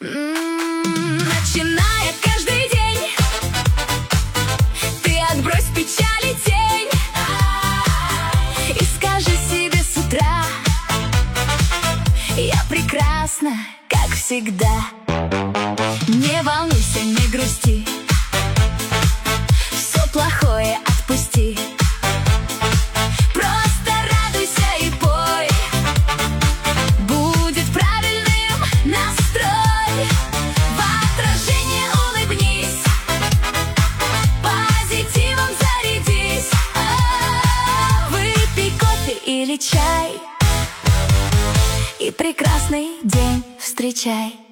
Начиная каждый день, ты отбрось печаль и тень, и скажи себе с утра: я прекрасна, как всегда. Не волнуйся, не грусти, все плохое отпусти. Просто радуйся и пой, будет правильным настрой. В отражение улыбнись, позитивом зарядись. Выпей кофе или чай и прекрасный день встречай.